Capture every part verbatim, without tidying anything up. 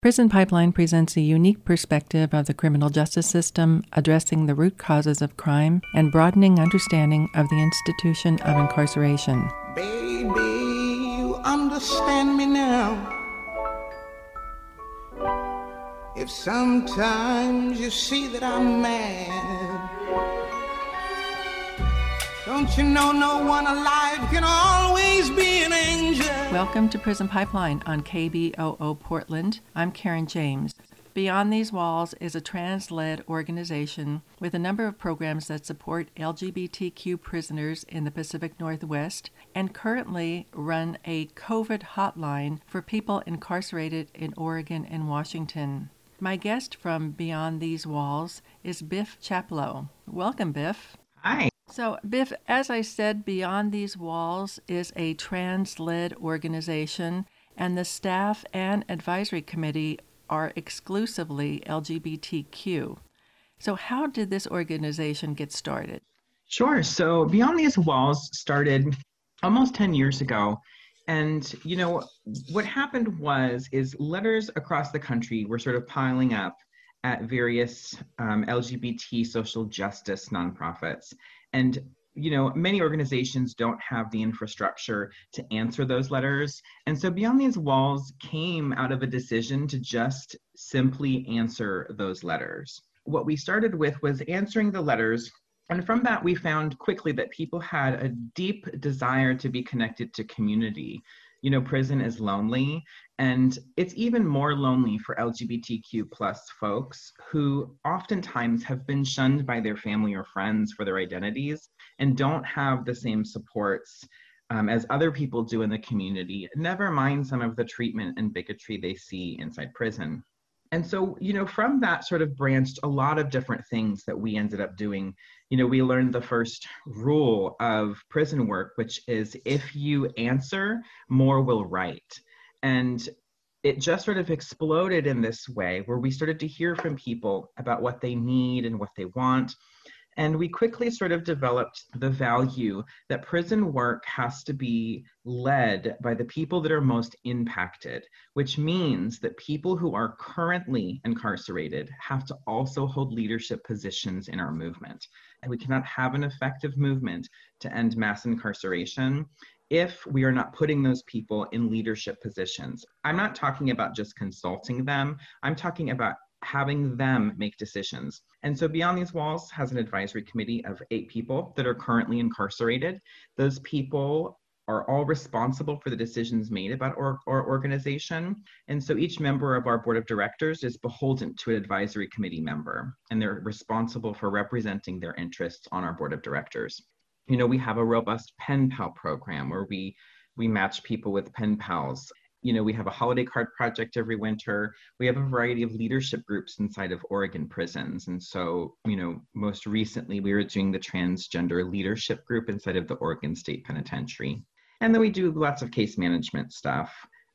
Prison Pipeline presents a unique perspective of the criminal justice system, addressing the root causes of crime and broadening understanding of the institution of incarceration. Baby, you understand me now. If sometimes you see that I'm mad, don't you know no one alive can always be an angel? Welcome to Prison Pipeline on K B O O Portland. I'm Karen James. Beyond These Walls is a trans-led organization with a number of programs that support L G B T Q prisoners in the Pacific Northwest and currently run a COVID hotline for people incarcerated in Oregon and Washington. My guest from Beyond These Walls is Biff Chaplow. Welcome, Biff. Hi. So, Biff, as I said, Beyond These Walls is a trans-led organization, and the staff and advisory committee are exclusively L G B T Q. So how did this organization get started? Sure. So Beyond These Walls started almost ten years ago. And, you know, what happened was, is letters across the country were sort of piling up at various um, L G B T social justice nonprofits. And, you know, many organizations don't have the infrastructure to answer those letters. And so Beyond These Walls came out of a decision to just simply answer those letters. What we started with was answering the letters. And from that, we found quickly that people had a deep desire to be connected to community. You know, prison is lonely, and it's even more lonely for L G B T Q plus folks who oftentimes have been shunned by their family or friends for their identities and don't have the same supports um, as other people do in the community, never mind some of the treatment and bigotry they see inside prison. And so, you know, from that sort of branched a lot of different things that we ended up doing. You know, we learned the first rule of prison work, which is if you answer, more will write. And it just sort of exploded in this way where we started to hear from people about what they need and what they want. And we quickly sort of developed the value that prison work has to be led by the people that are most impacted, which means that people who are currently incarcerated have to also hold leadership positions in our movement. And we cannot have an effective movement to end mass incarceration if we are not putting those people in leadership positions. I'm not talking about just consulting them. I'm talking about having them make decisions. And so Beyond These Walls has an advisory committee of eight people that are currently incarcerated. Those people are all responsible for the decisions made about our, our organization. And so each member of our board of directors is beholden to an advisory committee member, and they're responsible for representing their interests on our board of directors. You know, we have a robust pen pal program where we, we match people with pen pals. You know, we have a holiday card project every winter. We have a variety of leadership groups inside of Oregon prisons. And so, you know, most recently we were doing the transgender leadership group inside of the Oregon State Penitentiary. And then we do lots of case management stuff.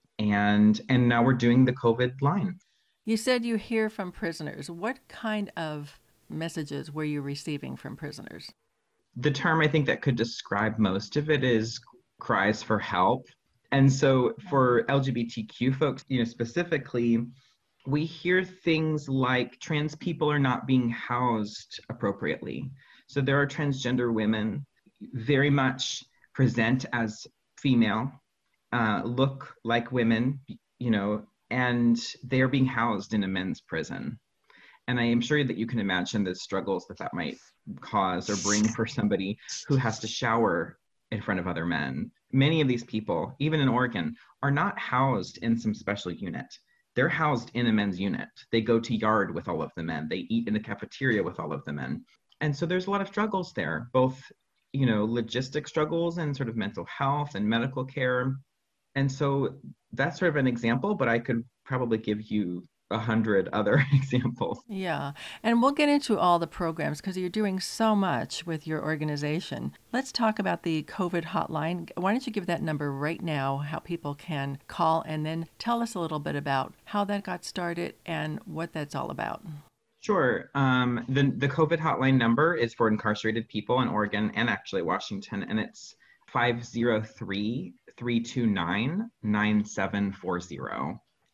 And, and now we're doing the COVID line. You said you hear from prisoners. What kind of messages were you receiving from prisoners? The term I think that could describe most of it is cries for help. And so for L G B T Q folks, you know, specifically, we hear things like trans people are not being housed appropriately. So there are transgender women very much present as female, uh, look like women, you know, and they're being housed in a men's prison. And I am sure that you can imagine the struggles that that might cause or bring for somebody who has to shower in front of other men. Many of these people, even in Oregon, are not housed in some special unit. They're housed in a men's unit. They go to yard with all of the men. They eat in the cafeteria with all of the men. And so there's a lot of struggles there, both, you know, logistic struggles and sort of mental health and medical care. And so that's sort of an example, but I could probably give you a hundred other examples. Yeah. And we'll get into all the programs because you're doing so much with your organization. Let's talk about the COVID hotline. Why don't you give that number right now, how people can call, and then tell us a little bit about how that got started and what that's all about. Sure. Um, the, the COVID hotline number is for incarcerated people in Oregon and actually Washington, and it's five oh three, three two nine, nine seven four zero.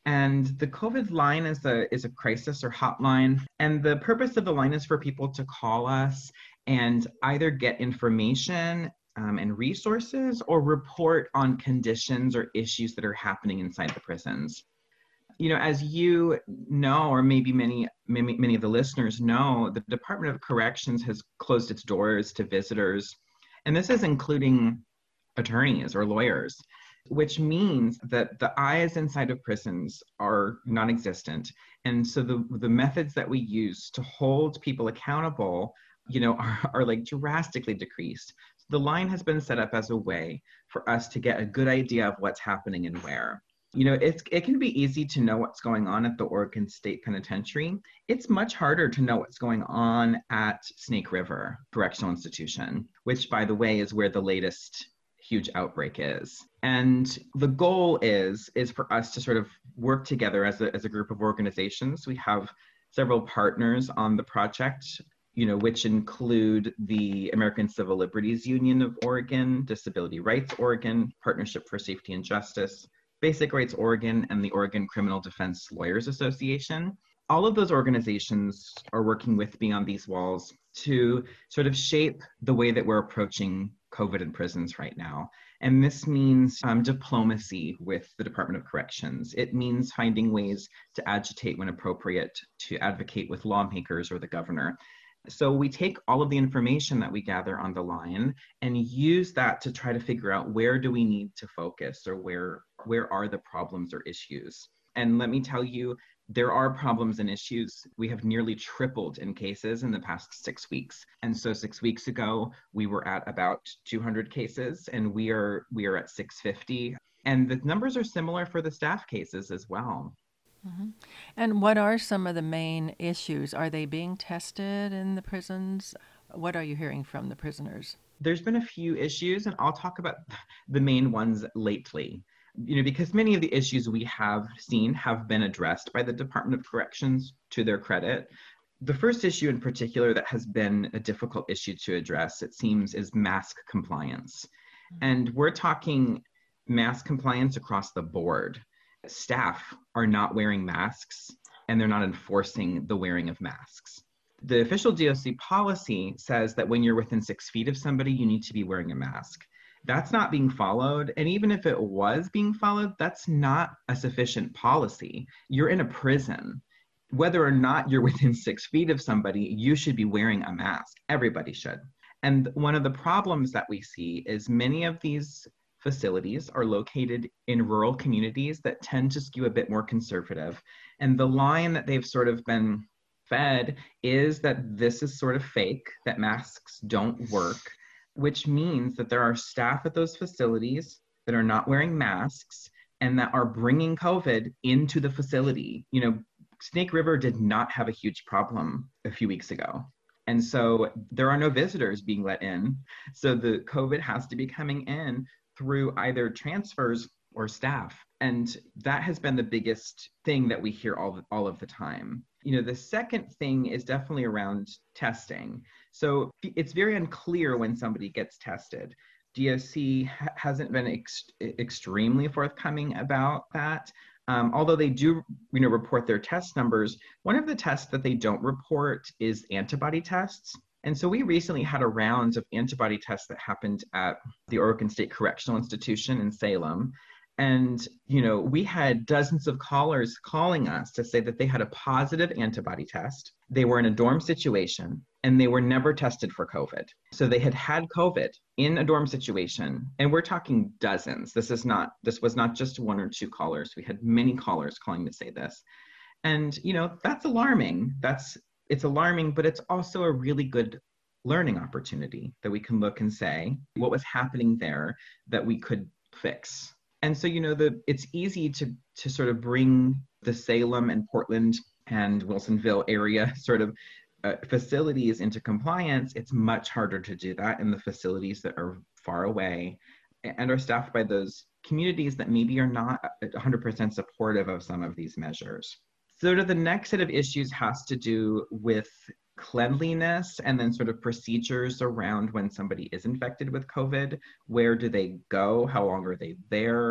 And the COVID line is a is a crisis or hotline. And the purpose of the line is for people to call us and either get information um, and resources or report on conditions or issues that are happening inside the prisons. You know, as you know, or maybe many, many, many of the listeners know, the Department of Corrections has closed its doors to visitors. And this is including attorneys or lawyers, which means that the eyes inside of prisons are non-existent. And so the, the methods that we use to hold people accountable, you know, are, are like drastically decreased. The line has been set up as a way for us to get a good idea of what's happening and where. You know, it's, it can be easy to know what's going on at the Oregon State Penitentiary. It's much harder to know what's going on at Snake River Correctional Institution, which, by the way, is where the latest huge outbreak is. And the goal is, is for us to sort of work together as a, as a group of organizations. We have several partners on the project, you know, which include the American Civil Liberties Union of Oregon, Disability Rights Oregon, Partnership for Safety and Justice, Basic Rights Oregon, and the Oregon Criminal Defense Lawyers Association. All of those organizations are working with Beyond These Walls to sort of shape the way that we're approaching COVID in prisons right now. And this means um, diplomacy with the Department of Corrections. It means finding ways to agitate when appropriate, to advocate with lawmakers or the governor. So we take all of the information that we gather on the line and use that to try to figure out where do we need to focus, or where, where are the problems or issues. And let me tell you, there are problems and issues. We have nearly tripled in cases in the past six weeks. And so six weeks ago, we were at about two hundred cases, and we are we are at six fifty. And the numbers are similar for the staff cases as well. Mm-hmm. And what are some of the main issues? Are they being tested in the prisons? What are you hearing from the prisoners? There's been a few issues, and I'll talk about the main ones lately. You know, because many of the issues we have seen have been addressed by the Department of Corrections, to their credit. The first issue in particular that has been a difficult issue to address, it seems, is mask compliance. Mm-hmm. And we're talking mask compliance across the board. Staff are not wearing masks, and they're not enforcing the wearing of masks. The official D O C policy says that when you're within six feet of somebody, you need to be wearing a mask. That's not being followed. And even if it was being followed, that's not a sufficient policy. You're in a prison. Whether or not you're within six feet of somebody, you should be wearing a mask. Everybody should. And one of the problems that we see is many of these facilities are located in rural communities that tend to skew a bit more conservative. And the line that they've sort of been fed is that this is sort of fake, that masks don't work, which means that there are staff at those facilities that are not wearing masks and that are bringing COVID into the facility. You know, Snake River did not have a huge problem a few weeks ago. And so there are no visitors being let in. So the COVID has to be coming in through either transfers or staff. And that has been the biggest thing that we hear all, all of the time. You know, the second thing is definitely around testing. So it's very unclear when somebody gets tested. D O C ha- hasn't been ex- extremely forthcoming about that. Um, although they do, you know, report their test numbers, one of the tests that they don't report is antibody tests. And so we recently had a round of antibody tests that happened at the Oregon State Correctional Institution in Salem. And, you know, we had dozens of callers calling us to say that they had a positive antibody test. They were in a dorm situation and they were never tested for COVID. So they had had COVID in a dorm situation, and we're talking dozens. This is not, this was not just one or two callers. We had many callers calling to say this. And, you know, that's alarming. That's, it's alarming, but it's also a really good learning opportunity that we can look and say what was happening there that we could fix. And so, you know, the it's easy to to sort of bring the Salem and Portland and Wilsonville area sort of uh, facilities into compliance. It's much harder to do that in the facilities that are far away and are staffed by those communities that maybe are not one hundred percent supportive of some of these measures. So the next set of issues has to do with cleanliness and then sort of procedures around when somebody is infected with COVID. Where do they go? How long are they there?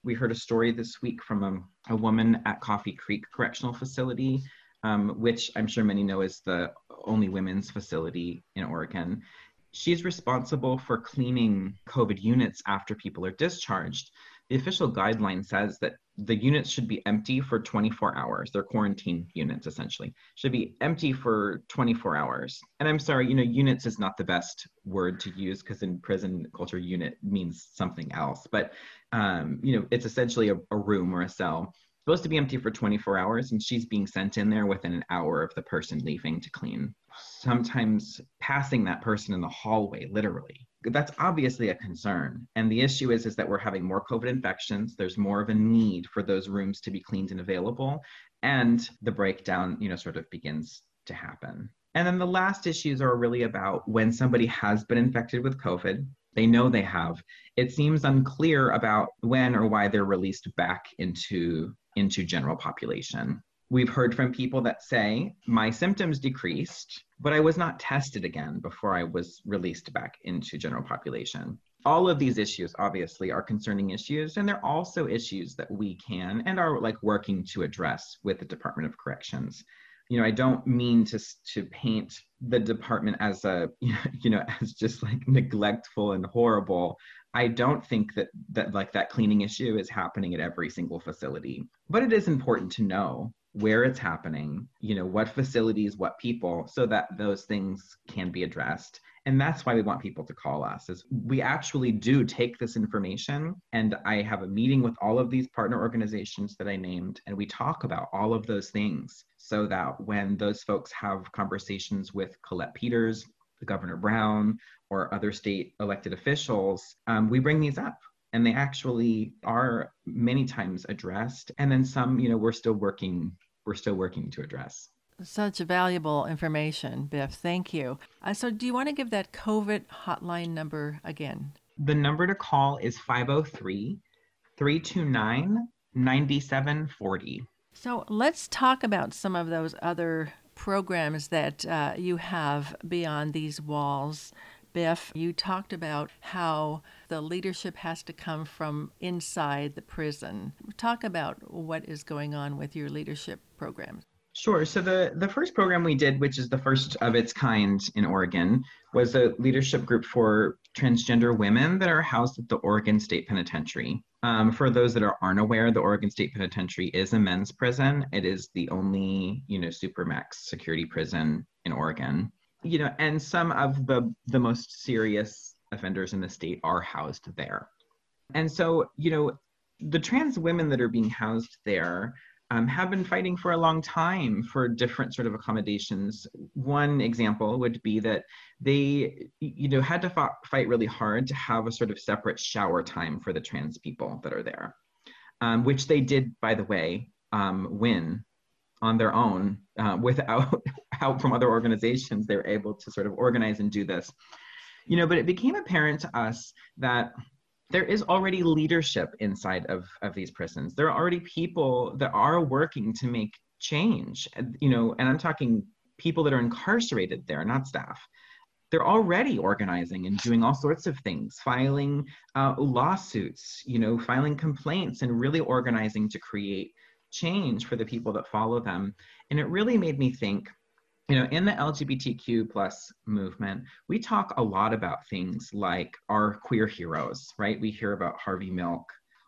We heard a story this week from a, a woman at Coffee Creek Correctional Facility, um, which I'm sure many know is the only women's facility in Oregon. She's responsible for cleaning COVID units after people are discharged. The official guideline says that the units should be empty for twenty-four hours. They're quarantine units, essentially. Should be empty for twenty-four hours. And I'm sorry, you know, units is not the best word to use because in prison culture, unit means something else. But, um, you know, it's essentially a, a room or a cell. Supposed to be empty for twenty-four hours, and she's being sent in there within an hour of the person leaving to clean. Sometimes passing that person in the hallway, literally. That's obviously a concern. And the issue is, is that we're having more COVID infections. There's more of a need for those rooms to be cleaned and available. And the breakdown, you know, sort of begins to happen. And then the last issues are really about when somebody has been infected with COVID, they know they have. It seems unclear about when or why they're released back into, into general population. We've heard from people that say, my symptoms decreased, but I was not tested again before I was released back into general population. All of these issues obviously are concerning issues, and they're also issues that we can and are like working to address with the Department of Corrections. You know, I don't mean to to paint the department as a, you know, as just like neglectful and horrible. I don't think that that like that cleaning issue is happening at every single facility, but it is important to know where it's happening, you know, what facilities, what people, so that those things can be addressed. And that's why we want people to call us, is we actually do take this information, and I have a meeting with all of these partner organizations that I named, and we talk about all of those things so that when those folks have conversations with Colette Peters, the Governor Brown, or other state elected officials, um, we bring these up. And they actually are many times addressed. And then some, you know, we're still working, we're still working to address. Such valuable information, Biff. Thank you. Uh, so do you want to give that COVID hotline number again? The number to call is five oh three, three two nine, nine seven four oh. So let's talk about some of those other programs that uh, you have beyond these walls. Biff, you talked about how the leadership has to come from inside the prison. Talk about what is going on with your leadership programs. Sure. So the, the first program we did, which is the first of its kind in Oregon, was a leadership group for transgender women that are housed at the Oregon State Penitentiary. Um, for those that are, aren't aware, the Oregon State Penitentiary is a men's prison. It is the only, you know, supermax security prison in Oregon. You know, and some of the, the most serious offenders in the state are housed there. And so, you know, the trans women that are being housed there um, have been fighting for a long time for different sort of accommodations. One example would be that they, you know, had to f- fight really hard to have a sort of separate shower time for the trans people that are there, um, which they did, by the way, um, win on their own, uh, without help from other organizations. They were able to sort of organize and do this. You know, but it became apparent to us that there is already leadership inside of, of these prisons. There are already people that are working to make change, you know, and I'm talking people that are incarcerated there, not staff. They're already organizing and doing all sorts of things, filing uh, lawsuits, you know, filing complaints, and really organizing to create change for the people that follow them. And it really made me think, you know, in the L G B T Q plus movement, we talk a lot about things like our queer heroes, right? We hear about Harvey Milk,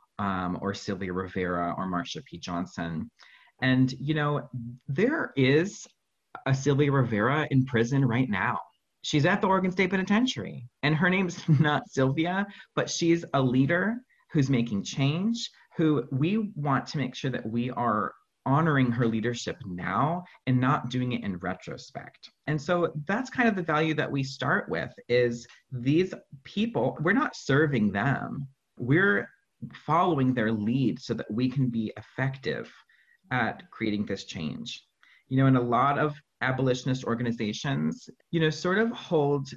um, or Sylvia Rivera, or Marsha P. Johnson. And, you know, there is a Sylvia Rivera in prison right now. She's at the Oregon State Penitentiary, and her name's not Sylvia, but she's a leader who's making change, who we want to make sure that we are honoring her leadership now and not doing it in retrospect. And so that's kind of the value that we start with, is these people, we're not serving them. We're following their lead so that we can be effective at creating this change. You know, and a lot of abolitionist organizations, you know, sort of hold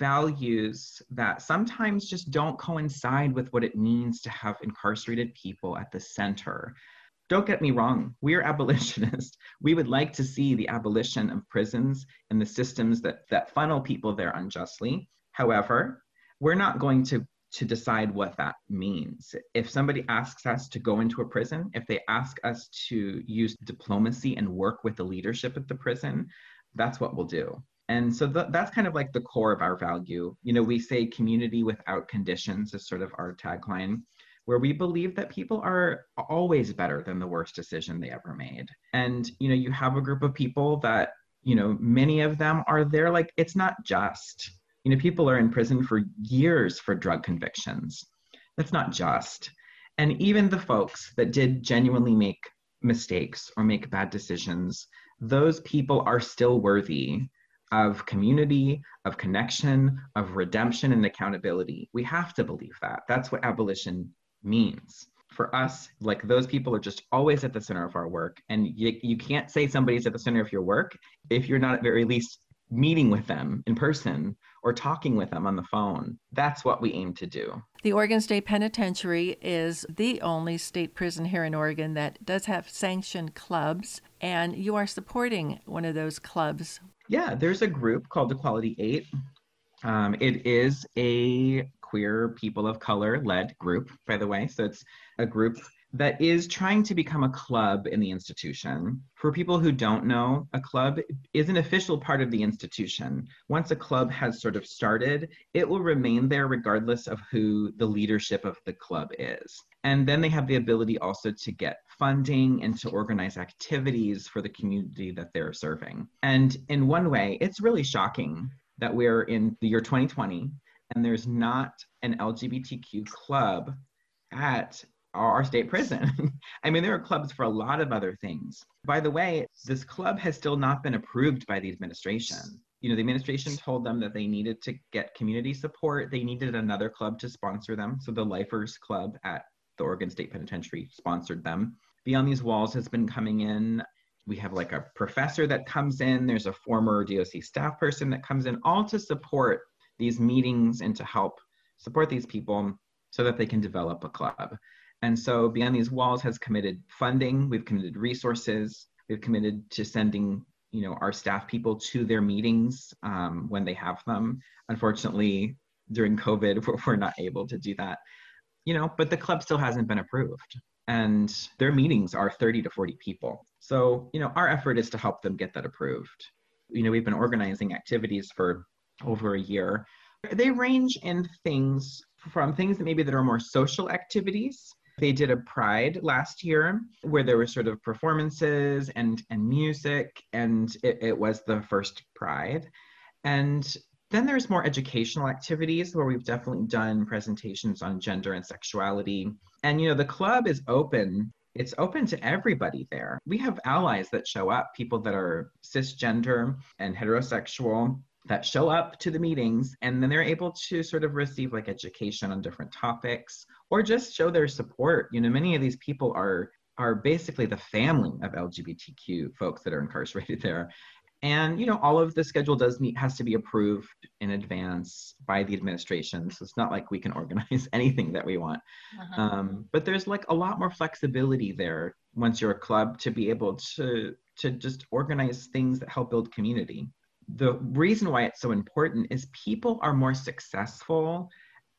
values that sometimes just don't coincide with what it means to have incarcerated people at the center. Don't get me wrong, we're abolitionists. We would like to see the abolition of prisons and the systems that, that funnel people there unjustly. However, we're not going to to decide what that means. If somebody asks us to go into a prison, if they ask us to use diplomacy and work with the leadership at the prison, that's what we'll do. And so th- that's kind of like the core of our value. You know, we say community without conditions is sort of our tagline, where we believe that people are always better than the worst decision they ever made. And, you know, you have a group of people that, you know, many of them are there, like, it's not just, you know, people are in prison for years for drug convictions. That's not just. And even the folks that did genuinely make mistakes or make bad decisions, those people are still worthy of community, of connection, of redemption and accountability. We have to believe that. That's what abolition means. For us, like, those people are just always at the center of our work. And you, you can't say somebody's at the center of your work if you're not at very least meeting with them in person or talking with them on the phone. That's what we aim to do. The Oregon State Penitentiary is the only state prison here in Oregon that does have sanctioned clubs, and you are supporting one of those clubs. Yeah, there's a group called Equality eight. Um, it is a queer people of color led group, by the way. So it's a group that is trying to become a club in the institution. For people who don't know, a club is an official part of the institution. Once a club has sort of started, it will remain there regardless of who the leadership of the club is. And then they have the ability also to get funding and to organize activities for the community that they're serving. And in one way, it's really shocking that we're in the year twenty twenty and there's not an L G B T Q club at our state prison. I mean, there are clubs for a lot of other things. By the way, this club has still not been approved by the administration. You know, the administration told them that they needed to get community support. They needed another club to sponsor them. So the Lifers Club at the Oregon State Penitentiary sponsored them. Beyond These Walls has been coming in. We have like a professor that comes in. There's a former D O C staff person that comes in, all to support these meetings and to help support these people so that they can develop a club. And so Beyond These Walls has committed funding. We've committed resources. We've committed to sending, you know, our staff people to their meetings um, when they have them. Unfortunately, during COVID, we're, we're not able to do that. You know, but the club still hasn't been approved. And their meetings are thirty to forty people. So, you know, our effort is to help them get that approved. You know, we've been organizing activities for over a year. They range in things from things that maybe that are more social activities. They did a Pride last year where there were sort of performances and, and music, and it, it was the first Pride. And then there's more educational activities where we've definitely done presentations on gender and sexuality. And, you know, the club is open. It's open to everybody there. We have allies that show up, people that are cisgender and heterosexual that show up to the meetings, and then they're able to sort of receive like education on different topics or just show their support. You know, many of these people are are basically the family of L G B T Q folks that are incarcerated there. And, you know, all of the schedule does need, has to be approved in advance by the administration. So it's not like we can organize anything that we want. Uh-huh. Um, but there's like a lot more flexibility there once you're a club to be able to, to just organize things that help build community. The reason why it's so important is people are more successful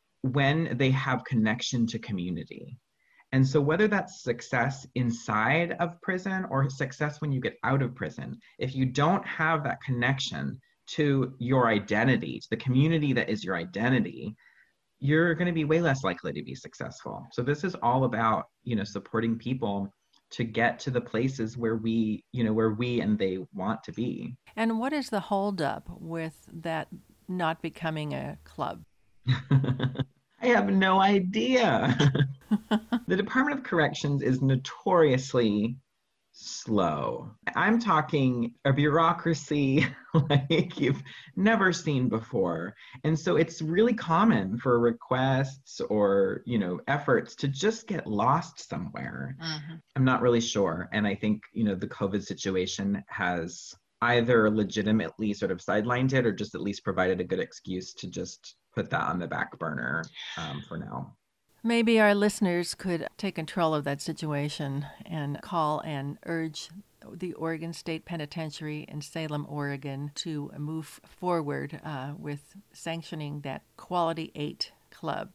when they have connection to community. And so whether that's success inside of prison or success when you get out of prison, if you don't have that connection to your identity, to the community that is your identity, you're going to be way less likely to be successful. So this is all about, you know, supporting people to get to the places where we, you know, where we and they want to be. And what is the holdup with that not becoming a club? I have no idea. The Department of Corrections is notoriously slow. I'm talking a bureaucracy like you've never seen before. And so it's really common for requests or, you know, efforts to just get lost somewhere. Mm-hmm. I'm not really sure. And I think, you know, the COVID situation has either legitimately sort of sidelined it or just at least provided a good excuse to just put that on the back burner um, for now. Maybe our listeners could take control of that situation and call and urge the Oregon State Penitentiary in Salem, Oregon to move forward uh, with sanctioning that Equality eight club.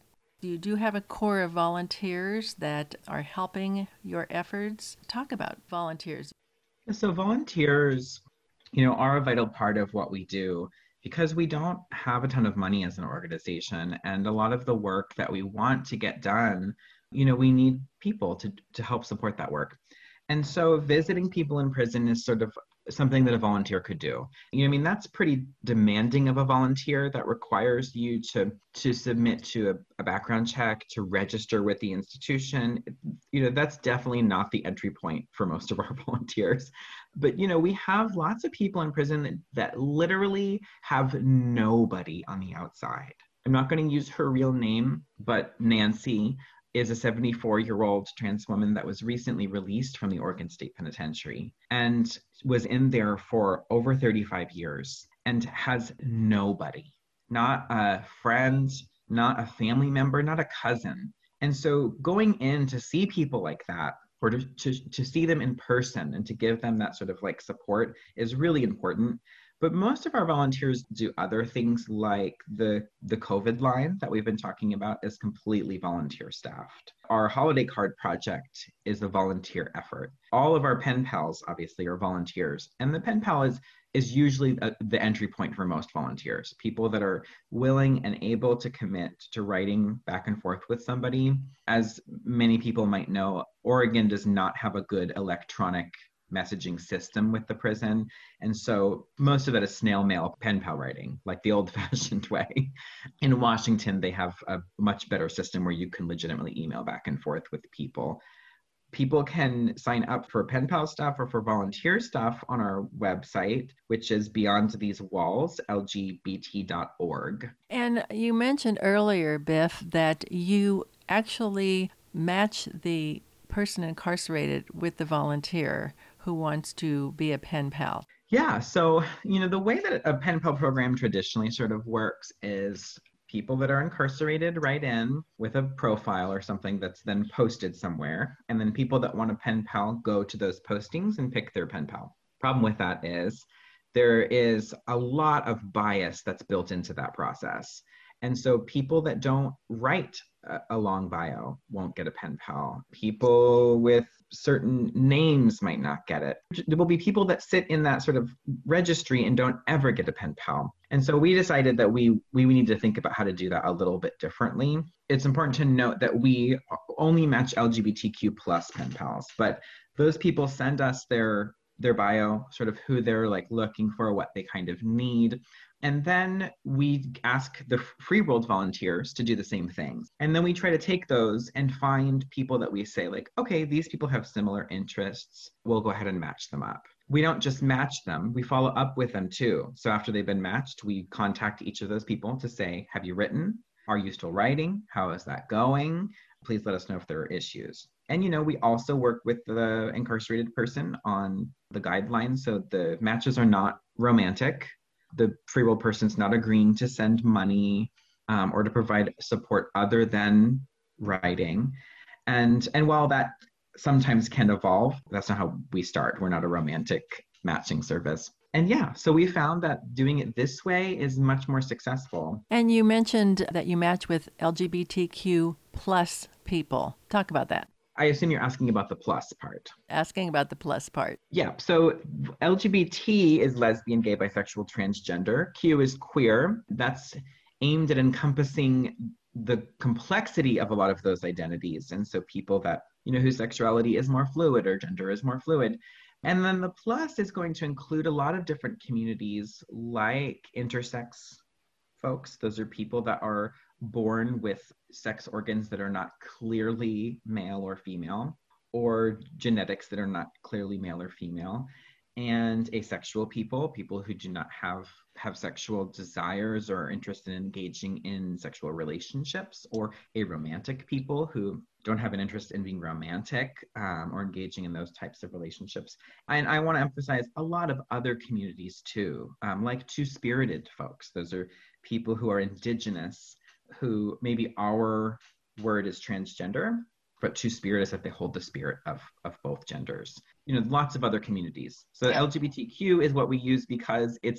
You do have a core of volunteers that are helping your efforts. Talk about volunteers. So volunteers, you know, are a vital part of what we do because we don't have a ton of money as an organization. And a lot of the work that we want to get done, you know, we need people to, to help support that work. And so visiting people in prison is sort of something that a volunteer could do. You know, I mean, that's pretty demanding of a volunteer. That requires you to to submit to a, a background check, to register with the institution. You know, that's definitely not the entry point for most of our volunteers. But, you know, we have lots of people in prison that, that literally have nobody on the outside. I'm not going to use her real name, but Nancy is a seventy-four-year-old trans woman that was recently released from the Oregon State Penitentiary and was in there for over thirty-five years and has nobody, not a friend, not a family member, not a cousin. And so going in to see people like that, or to, to, to see them in person and to give them that sort of like support is really important. But most of our volunteers do other things, like the, the COVID line that we've been talking about is completely volunteer staffed. Our holiday card project is a volunteer effort. All of our pen pals obviously are volunteers. And the pen pal is, is usually a, the entry point for most volunteers, people that are willing and able to commit to writing back and forth with somebody. As many people might know, Oregon does not have a good electronic messaging system with the prison. And so most of that is snail mail pen pal writing, like the old fashioned way. In Washington, they have a much better system where you can legitimately email back and forth with people. People can sign up for pen pal stuff or for volunteer stuff on our website, which is Beyond These Walls, L G B T dot org. And you mentioned earlier, Biff, that you actually match the person incarcerated with the volunteer who wants to be a pen pal. Yeah, so, you know, the way that a pen pal program traditionally sort of works is people that are incarcerated write in with a profile or something that's then posted somewhere. And then people that want a pen pal go to those postings and pick their pen pal. Problem with that is there is a lot of bias that's built into that process. And so people that don't write a long bio won't get a pen pal. People with certain names might not get it. There will be people that sit in that sort of registry and don't ever get a pen pal. And so we decided that we we need to think about how to do that a little bit differently. It's important to note that we only match L G B T Q plus pen pals, but those people send us their their bio, sort of who they're like looking for, what they kind of need. And then we ask the free world volunteers to do the same things. And then we try to take those and find people that we say like, okay, these people have similar interests. We'll go ahead and match them up. We don't just match them, we follow up with them too. So after they've been matched, we contact each of those people to say, have you written? Are you still writing? How is that going? Please let us know if there are issues. And, you know, we also work with the incarcerated person on the guidelines. So the matches are not romantic. The free will person's not agreeing to send money um, or to provide support other than writing. And, and while that sometimes can evolve, that's not how we start. We're not a romantic matching service. And yeah, so we found that doing it this way is much more successful. And you mentioned that you match with L G B T Q plus people. Talk about that. I assume you're asking about the plus part. Asking about the plus part. Yeah, so L G B T is lesbian, gay, bisexual, transgender. Q is queer. That's aimed at encompassing the complexity of a lot of those identities. And so people that, you know, whose sexuality is more fluid or gender is more fluid. And then the plus is going to include a lot of different communities like intersex folks. Those are people that are born with sex organs that are not clearly male or female, or genetics that are not clearly male or female, and asexual people, people who do not have, have sexual desires or are interested in engaging in sexual relationships, or aromantic people who don't have an interest in being romantic um, or engaging in those types of relationships. And I want to emphasize a lot of other communities too, um, like two-spirited folks. Those are people who are indigenous, who maybe our word is transgender, but two-spirit is that they hold the spirit of, of both genders. You know, lots of other communities. So Yeah. L G B T Q is what we use because it's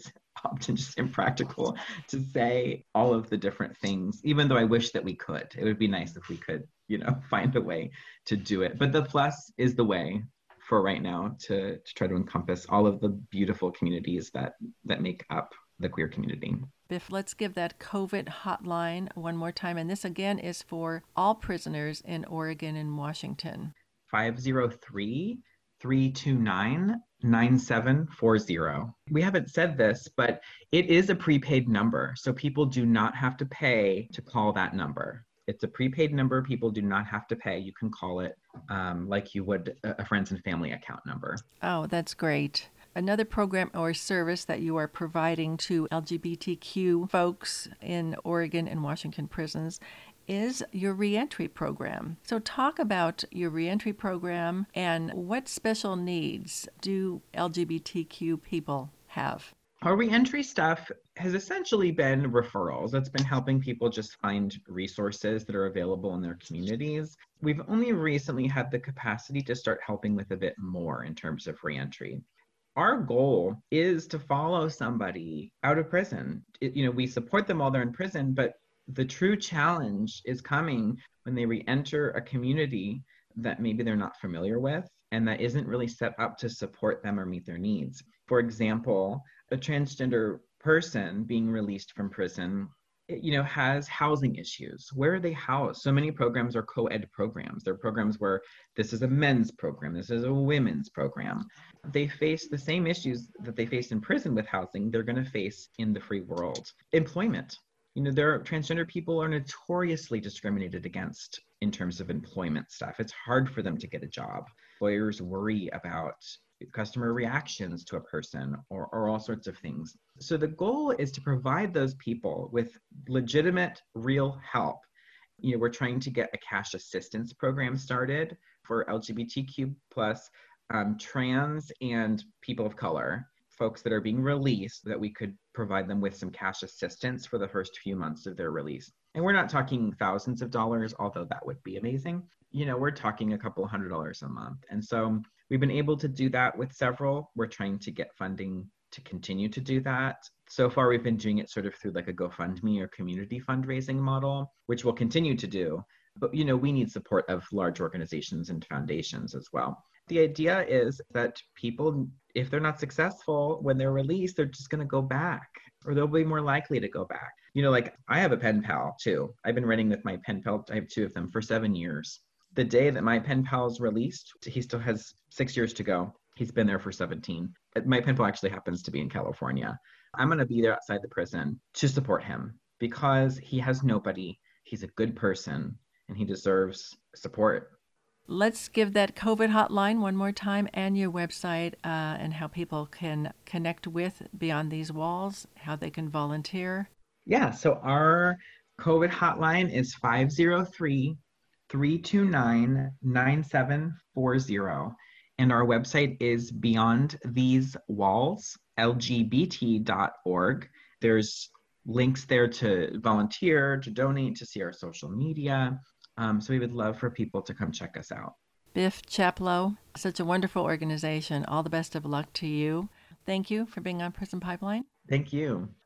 often just impractical to say all of the different things, even though I wish that we could. It would be nice if we could, you know, find a way to do it. But the plus is the way for right now to, to try to encompass all of the beautiful communities that that make up the queer community. Biff, let's give that COVID hotline one more time. And this again is for all prisoners in Oregon and Washington. five oh three, three two nine, nine seven four zero. We haven't said this, but it is a prepaid number. So people do not have to pay to call that number. It's a prepaid number. People do not have to pay. You can call it um, like you would a, a friends and family account number. Oh, that's great. Another program or service that you are providing to L G B T Q folks in Oregon and Washington prisons is your reentry program. So talk about your reentry program and what special needs do L G B T Q people have? Our reentry stuff has essentially been referrals. It's been helping people just find resources that are available in their communities. We've only recently had the capacity to start helping with a bit more in terms of reentry. Our goal is to follow somebody out of prison. It, you know, we support them while they're in prison, but the true challenge is coming when they re-enter a community that maybe they're not familiar with and that isn't really set up to support them or meet their needs. For example, a transgender person being released from prison, you know, has housing issues. Where are they housed? So many programs are co-ed programs. They're programs where this is a men's program, this is a women's program. They face the same issues that they face in prison with housing, they're going to face in the free world. Employment. You know, there are transgender people are notoriously discriminated against in terms of employment stuff. It's hard for them to get a job. Employers worry about customer reactions to a person or, or all sorts of things. So the goal is to provide those people with legitimate, real help. You know, we're trying to get a cash assistance program started for L G B T Q plus um, trans and people of color, folks that are being released, that we could provide them with some cash assistance for the first few months of their release. And we're not talking thousands of dollars, although that would be amazing. You know, we're talking a couple hundred dollars a month. And so we've been able to do that with several. We're trying to get funding to continue to do that. So far, we've been doing it sort of through like a GoFundMe or community fundraising model, which we'll continue to do. But, you know, we need support of large organizations and foundations as well. The idea is that people, if they're not successful when they're released, they're just going to go back, or they'll be more likely to go back. You know, like I have a pen pal too. I've been running with my pen pal. I have two of them for seven years. The day that my pen pal's released, he still has six years to go. He's been there for seventeen. My pen pal actually happens to be in California. I'm going to be there outside the prison to support him because he has nobody. He's a good person and he deserves support. Let's give that COVID hotline one more time and your website uh, and how people can connect with Beyond These Walls, how they can volunteer. Yeah, so our COVID hotline is five oh three, three two nine, nine seven four zero. And our website is beyond these walls L G B T dot org. There's links there to volunteer, to donate, to see our social media. Um, so we would love for people to come check us out. Biff Chaplow, such a wonderful organization. All the best of luck to you. Thank you for being on Prison Pipeline. Thank you.